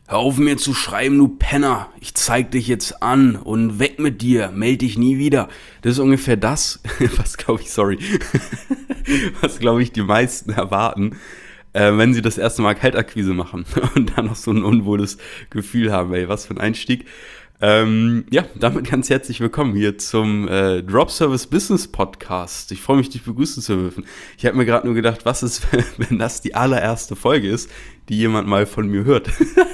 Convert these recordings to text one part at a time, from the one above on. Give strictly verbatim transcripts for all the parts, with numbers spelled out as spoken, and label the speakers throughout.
Speaker 1: Hör auf mir zu schreiben, du Penner. Ich zeig dich jetzt an und weg mit dir. Meld dich nie wieder. Das ist ungefähr das, was glaube ich, sorry, was glaube ich die meisten erwarten, äh, wenn sie das erste Mal Kaltakquise machen und dann noch so ein unwohles Gefühl haben. Ey, was für ein Einstieg. Ähm, ja, damit ganz herzlich willkommen hier zum äh, Drop Service Business Podcast. Ich freue mich, dich begrüßen zu dürfen. Ich habe mir gerade nur gedacht, was ist, wenn das die allererste Folge ist, die jemand mal von mir hört.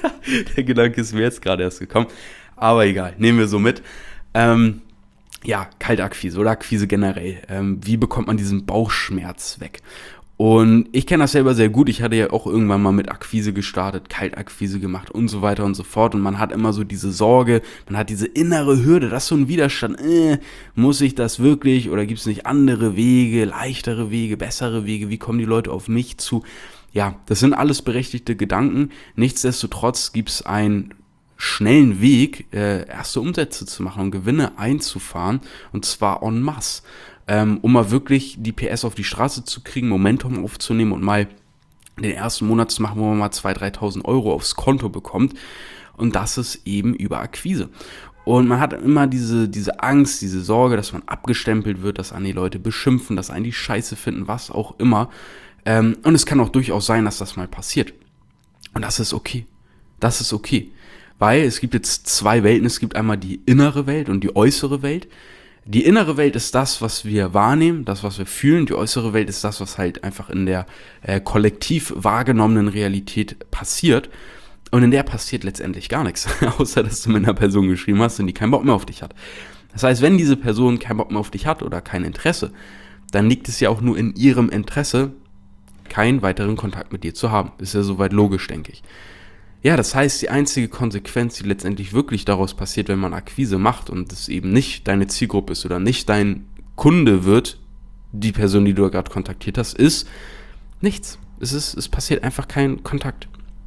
Speaker 1: Der Gedanke ist mir jetzt gerade erst gekommen. Aber egal, nehmen wir so mit. Ähm, ja, Kaltakquise oder Akquise generell. Ähm, wie bekommt man diesen Bauchschmerz weg? Und ich kenne das selber sehr gut. Ich hatte ja auch irgendwann mal mit Akquise gestartet, Kaltakquise gemacht und so weiter und so fort. Und man hat immer so diese Sorge, man hat diese innere Hürde, das ist so ein Widerstand. Äh, muss ich das wirklich oder gibt es nicht andere Wege, leichtere Wege, bessere Wege? Wie kommen die Leute auf mich zu? Ja, das sind alles berechtigte Gedanken. Nichtsdestotrotz gibt es einen schnellen Weg, äh, erste Umsätze zu machen und Gewinne einzufahren. Und zwar en masse. Ähm, um mal wirklich die P S auf die Straße zu kriegen, Momentum aufzunehmen und mal den ersten Monat zu machen, wo man mal zweitausend, dreitausend Euro aufs Konto bekommt. Und das ist eben über Akquise. Und man hat immer diese, diese Angst, diese Sorge, dass man abgestempelt wird, dass einen die Leute beschimpfen, dass einen die Scheiße finden, was auch immer. Ähm, und es kann auch durchaus sein, dass das mal passiert. Und das ist okay. Das ist okay. Weil es gibt jetzt zwei Welten. Es gibt einmal die innere Welt und die äußere Welt. Die innere Welt ist das, was wir wahrnehmen, das, was wir fühlen. Die äußere Welt ist das, was halt einfach in der äh, kollektiv wahrgenommenen Realität passiert. Und in der passiert letztendlich gar nichts, außer dass du mit einer Person geschrieben hast und die keinen Bock mehr auf dich hat. Das heißt, wenn diese Person keinen Bock mehr auf dich hat oder kein Interesse, dann liegt es ja auch nur in ihrem Interesse, keinen weiteren Kontakt mit dir zu haben. Ist ja soweit logisch, denke ich. Ja, das heißt, die einzige Konsequenz, die letztendlich wirklich daraus passiert, wenn man Akquise macht und es eben nicht deine Zielgruppe ist oder nicht dein Kunde wird, die Person, die du gerade kontaktiert hast, ist nichts. Es ist, es passiert einfach kein Kontakt.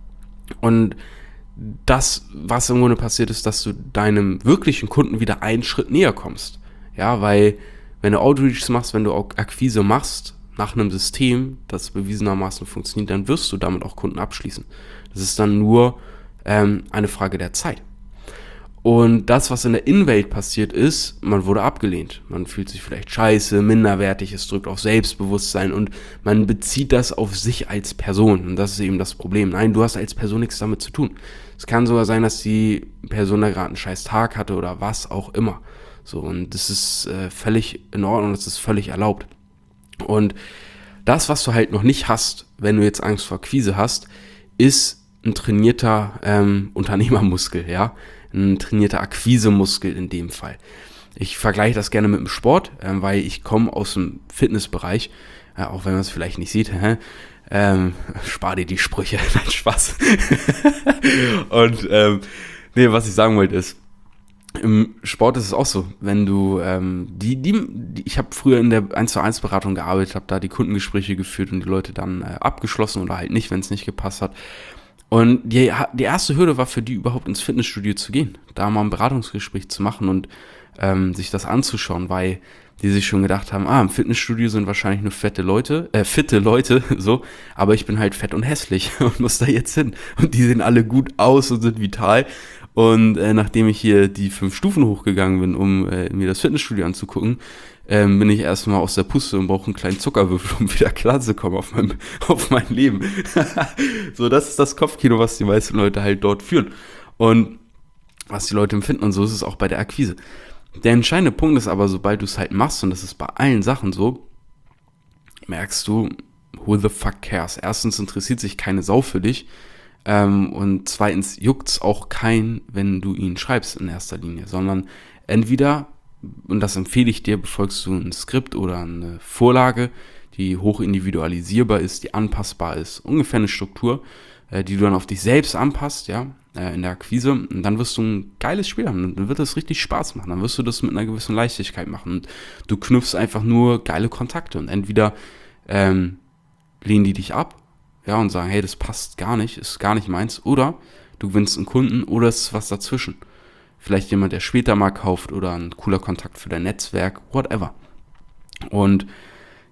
Speaker 1: Und das, was im Grunde passiert, ist, dass du deinem wirklichen Kunden wieder einen Schritt näher kommst. Ja, weil wenn du Outreach machst, wenn du auch Akquise machst, nach einem System, das bewiesenermaßen funktioniert, dann wirst du damit auch Kunden abschließen. Das ist dann nur ähm, eine Frage der Zeit. Und das, was in der Innenwelt passiert ist, man wurde abgelehnt. Man fühlt sich vielleicht scheiße, minderwertig, es drückt auf Selbstbewusstsein und man bezieht das auf sich als Person. Und das ist eben das Problem. Nein, du hast als Person nichts damit zu tun. Es kann sogar sein, dass die Person da gerade einen scheiß Tag hatte oder was auch immer. So, und das ist äh, völlig in Ordnung, das ist völlig erlaubt. Und das, was du halt noch nicht hast, wenn du jetzt Angst vor Akquise hast, ist ein trainierter ähm, Unternehmermuskel, ja, ein trainierter Akquisemuskel in dem Fall. Ich vergleiche das gerne mit dem Sport, ähm, weil ich komme aus dem Fitnessbereich, äh, auch wenn man es vielleicht nicht sieht, hä? Ähm, spar dir die Sprüche, nein, Spaß. Und ähm, nee, was ich sagen wollte ist, im Sport ist es auch so, wenn du, ähm, die, die, die ich habe früher in der eins zu eins Beratung gearbeitet, habe da die Kundengespräche geführt und die Leute dann äh, abgeschlossen oder halt nicht, wenn es nicht gepasst hat. Und die, die erste Hürde war für die überhaupt ins Fitnessstudio zu gehen, da mal ein Beratungsgespräch zu machen und ähm, sich das anzuschauen, weil die sich schon gedacht haben, ah, im Fitnessstudio sind wahrscheinlich nur fette Leute, äh, fitte Leute, so, aber ich bin halt fett und hässlich und muss da jetzt hin. Und die sehen alle gut aus und sind vital. Und äh, nachdem ich hier die fünf Stufen hochgegangen bin, um äh, mir das Fitnessstudio anzugucken, ähm, bin ich erstmal aus der Puste und brauche einen kleinen Zuckerwürfel, um wieder klarzukommen auf mein, auf mein Leben. So, das ist das Kopfkino, was die meisten Leute halt dort führen. Und was die Leute empfinden. Und so ist es auch bei der Akquise. Der entscheidende Punkt ist aber, sobald du es halt machst, und das ist bei allen Sachen so, merkst du, who the fuck cares? Erstens interessiert sich keine Sau für dich. Ähm, und zweitens juckt's auch kein, wenn du ihn schreibst in erster Linie, sondern entweder, und das empfehle ich dir, befolgst du ein Skript oder eine Vorlage, die hoch individualisierbar ist, die anpassbar ist, ungefähr eine Struktur, äh, die du dann auf dich selbst anpasst, ja, äh, in der Akquise, und dann wirst du ein geiles Spiel haben, dann wird das richtig Spaß machen, dann wirst du das mit einer gewissen Leichtigkeit machen und du knüpfst einfach nur geile Kontakte und entweder ähm, lehnen die dich ab, ja, und sagen, hey, das passt gar nicht, ist gar nicht meins. Oder du gewinnst einen Kunden oder es ist was dazwischen. Vielleicht jemand, der später mal kauft oder ein cooler Kontakt für dein Netzwerk, whatever. Und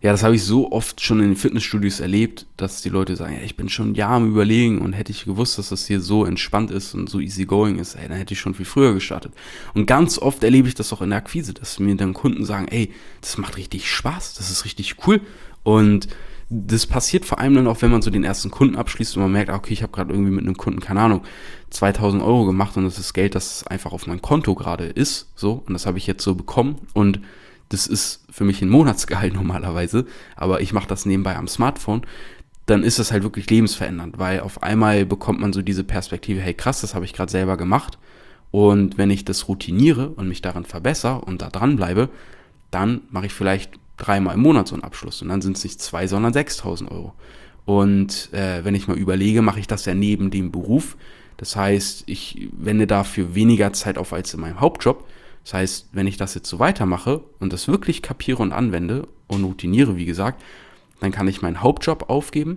Speaker 1: Ja, das habe ich so oft schon in den Fitnessstudios erlebt, dass die Leute sagen, ja, ich bin schon ein Jahr am Überlegen und hätte ich gewusst, dass das hier so entspannt ist und so easy going ist, ey, dann hätte ich schon viel früher gestartet. Und ganz oft erlebe ich das auch in der Akquise, dass mir dann Kunden sagen, ey, das macht richtig Spaß, das ist richtig cool. Und das passiert vor allem dann auch, wenn man so den ersten Kunden abschließt und man merkt, okay, ich habe gerade irgendwie mit einem Kunden, keine Ahnung, zweitausend Euro gemacht und das ist Geld, das einfach auf meinem Konto gerade ist, so, und das habe ich jetzt so bekommen und das ist für mich ein Monatsgehalt normalerweise, aber ich mache das nebenbei am Smartphone, dann ist das halt wirklich lebensverändernd, weil auf einmal bekommt man so diese Perspektive, hey krass, das habe ich gerade selber gemacht und wenn ich das routiniere und mich daran verbessere und da dran bleibe, dann mache ich vielleicht dreimal im Monat so einen Abschluss und dann sind es nicht zwei, sondern sechstausend Euro. Und äh, wenn ich mal überlege, mache ich das ja neben dem Beruf, das heißt, ich wende dafür weniger Zeit auf als in meinem Hauptjob. Das heißt, wenn ich das jetzt so weitermache und das wirklich kapiere und anwende und routiniere, wie gesagt, dann kann ich meinen Hauptjob aufgeben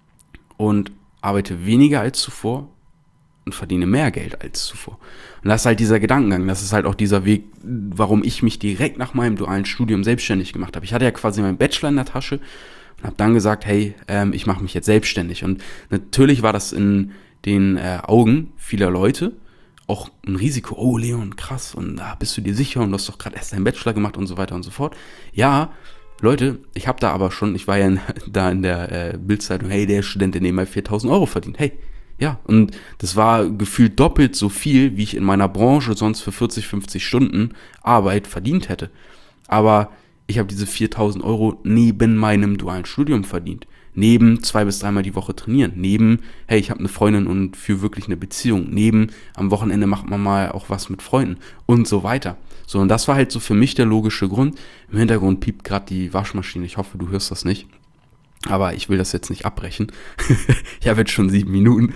Speaker 1: und arbeite weniger als zuvor und verdiene mehr Geld als zuvor. Und das ist halt dieser Gedankengang, das ist halt auch dieser Weg, warum ich mich direkt nach meinem dualen Studium selbstständig gemacht habe. Ich hatte ja quasi meinen Bachelor in der Tasche und habe dann gesagt, hey, ähm, ich mache mich jetzt selbstständig. Und natürlich war das in den äh, Augen vieler Leute auch ein Risiko. Oh, Leon, krass, und da ah, bist du dir sicher und du hast doch gerade erst deinen Bachelor gemacht und so weiter und so fort. Ja, Leute, ich habe da aber schon, ich war ja in, da in der äh, Bildzeitung, hey, der Student, der nebenbei viertausend Euro verdient. Hey, ja, und das war gefühlt doppelt so viel, wie ich in meiner Branche sonst für vierzig, fünfzig Stunden Arbeit verdient hätte. Aber ich habe diese viertausend Euro neben meinem dualen Studium verdient. Neben zwei bis dreimal die Woche trainieren. Neben, hey, ich habe eine Freundin und führe wirklich eine Beziehung. Neben, am Wochenende macht man mal auch was mit Freunden und so weiter. So, und das war halt so für mich der logische Grund. Im Hintergrund piept gerade die Waschmaschine. Ich hoffe, du hörst das nicht. Aber ich will das jetzt nicht abbrechen. Ich habe jetzt schon sieben Minuten.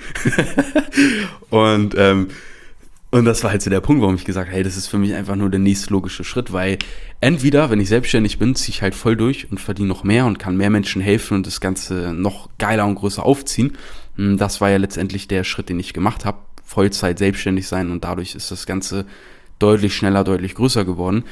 Speaker 1: und, ähm, und das war halt so der Punkt, warum ich gesagt habe, hey, das ist für mich einfach nur der nächste logische Schritt, weil entweder, wenn ich selbstständig bin, ziehe ich halt voll durch und verdiene noch mehr und kann mehr Menschen helfen und das Ganze noch geiler und größer aufziehen. Das war ja letztendlich der Schritt, den ich gemacht habe. Vollzeit selbstständig sein und dadurch ist das Ganze deutlich schneller, deutlich größer geworden.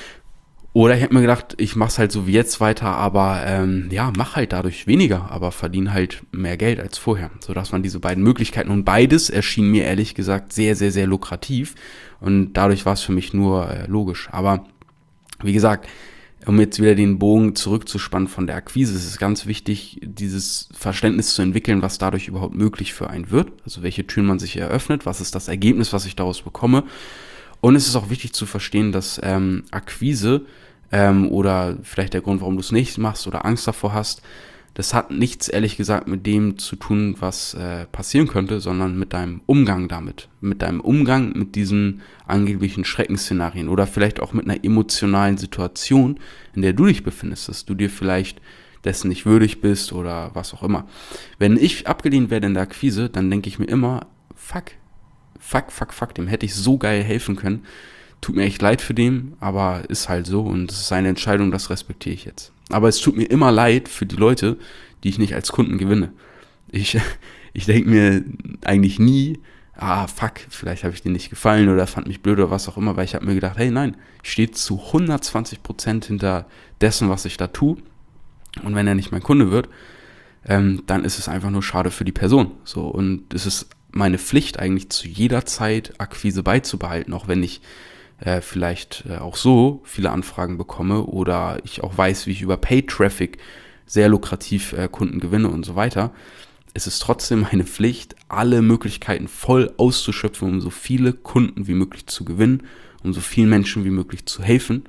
Speaker 1: Oder ich hätte mir gedacht, ich mache es halt so wie jetzt weiter, aber ähm, ja, mach halt dadurch weniger, aber verdiene halt mehr Geld als vorher. So, das waren diese beiden Möglichkeiten und beides erschien mir ehrlich gesagt sehr, sehr, sehr lukrativ und dadurch war es für mich nur äh, logisch. Aber wie gesagt, um jetzt wieder den Bogen zurückzuspannen von der Akquise, ist es ganz wichtig, dieses Verständnis zu entwickeln, was dadurch überhaupt möglich für einen wird. Also welche Türen man sich eröffnet, was ist das Ergebnis, was ich daraus bekomme. Und es ist auch wichtig zu verstehen, dass ähm, Akquise ähm, oder vielleicht der Grund, warum du es nicht machst oder Angst davor hast, das hat nichts, ehrlich gesagt, mit dem zu tun, was äh, passieren könnte, sondern mit deinem Umgang damit. Mit deinem Umgang mit diesen angeblichen Schreckensszenarien oder vielleicht auch mit einer emotionalen Situation, in der du dich befindest, dass du dir vielleicht dessen nicht würdig bist oder was auch immer. Wenn ich abgelehnt werde in der Akquise, dann denke ich mir immer, fuck, fuck, fuck, fuck, dem hätte ich so geil helfen können. Tut mir echt leid für den, aber ist halt so und es ist seine Entscheidung, das respektiere ich jetzt. Aber es tut mir immer leid für die Leute, die ich nicht als Kunden gewinne. Ich, ich denke mir eigentlich nie, ah fuck, vielleicht habe ich dir nicht gefallen oder fand mich blöd oder was auch immer, weil ich habe mir gedacht, hey nein, ich stehe zu hundertzwanzig Prozent hinter dessen, was ich da tue. Und wenn er nicht mein Kunde wird, ähm, dann ist es einfach nur schade für die Person. So, und es ist meine Pflicht eigentlich zu jeder Zeit Akquise beizubehalten, auch wenn ich äh, vielleicht äh, auch so viele Anfragen bekomme oder ich auch weiß, wie ich über Paid Traffic sehr lukrativ äh, Kunden gewinne und so weiter. Es ist trotzdem meine Pflicht, alle Möglichkeiten voll auszuschöpfen, um so viele Kunden wie möglich zu gewinnen, um so vielen Menschen wie möglich zu helfen.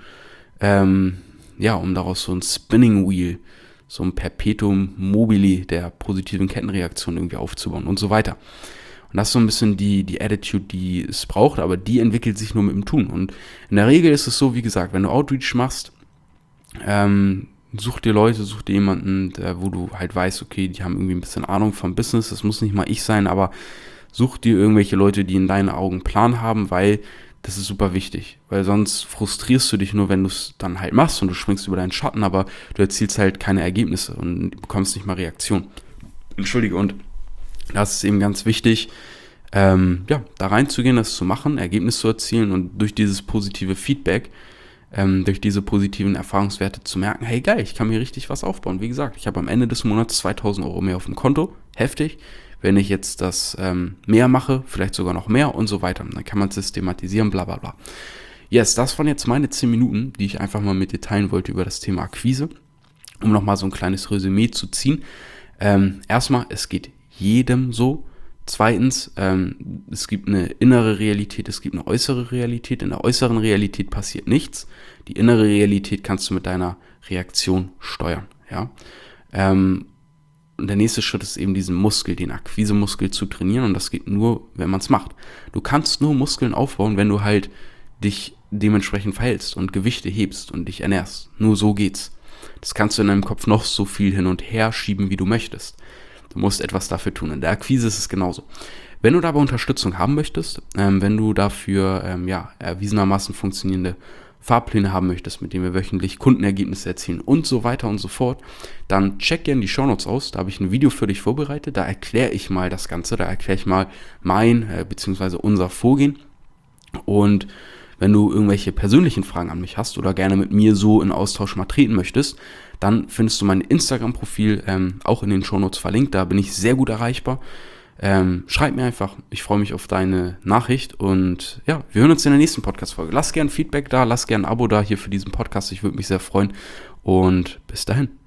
Speaker 1: Ähm, ja, um daraus so ein Spinning Wheel, so ein Perpetuum mobile der positiven Kettenreaktion irgendwie aufzubauen und so weiter. Und das ist so ein bisschen die, die Attitude, die es braucht, aber die entwickelt sich nur mit dem Tun. Und in der Regel ist es so, wie gesagt, wenn du Outreach machst, ähm, such dir Leute, such dir jemanden, der, wo du halt weißt, okay, die haben irgendwie ein bisschen Ahnung vom Business, das muss nicht mal ich sein, aber such dir irgendwelche Leute, die in deinen Augen einen Plan haben, weil das ist super wichtig, weil sonst frustrierst du dich nur, wenn du es dann halt machst und du springst über deinen Schatten, aber du erzielst halt keine Ergebnisse und bekommst nicht mal Reaktion. Entschuldige, und das ist eben ganz wichtig, ähm, ja, da reinzugehen, das zu machen, Ergebnis zu erzielen und durch dieses positive Feedback ähm, durch diese positiven Erfahrungswerte zu merken, hey geil, ich kann mir richtig was aufbauen. Wie gesagt, ich habe am Ende des Monats zweitausend Euro mehr auf dem Konto, heftig. Wenn ich jetzt das ähm, mehr mache, vielleicht sogar noch mehr und so weiter, dann kann man es systematisieren, bla bla bla. Yes, das waren jetzt meine zehn Minuten, die ich einfach mal mit dir teilen wollte über das Thema Akquise, um nochmal so ein kleines Resümee zu ziehen. Ähm, erstmal, es geht jedem so. Zweitens, ähm, es gibt eine innere Realität, es gibt eine äußere Realität. In der äußeren Realität passiert nichts. Die innere Realität kannst du mit deiner Reaktion steuern. Ja? Ähm, und der nächste Schritt ist eben diesen Muskel, den Akquisemuskel zu trainieren. Und das geht nur, wenn man es macht. Du kannst nur Muskeln aufbauen, wenn du halt dich dementsprechend verhältst und Gewichte hebst und dich ernährst. Nur so geht's. Das kannst du in deinem Kopf noch so viel hin und her schieben, wie du möchtest. Du musst etwas dafür tun. In der Akquise ist es genauso. Wenn du dabei Unterstützung haben möchtest, ähm, wenn du dafür ähm, ja, erwiesenermaßen funktionierende Fahrpläne haben möchtest, mit denen wir wöchentlich Kundenergebnisse erzielen und so weiter und so fort, dann check gerne die Shownotes aus. Da habe ich ein Video für dich vorbereitet. Da erkläre ich mal das Ganze. Da erkläre ich mal mein äh, bzw. unser Vorgehen. Und wenn du irgendwelche persönlichen Fragen an mich hast oder gerne mit mir so in Austausch mal treten möchtest, dann findest du mein Instagram-Profil ähm, auch in den Shownotes verlinkt. Da bin ich sehr gut erreichbar. Ähm, schreib mir einfach. Ich freue mich auf deine Nachricht. Und ja, wir hören uns in der nächsten Podcast-Folge. Lass gerne Feedback da, lass gerne ein Abo da hier für diesen Podcast. Ich würde mich sehr freuen. Und bis dahin.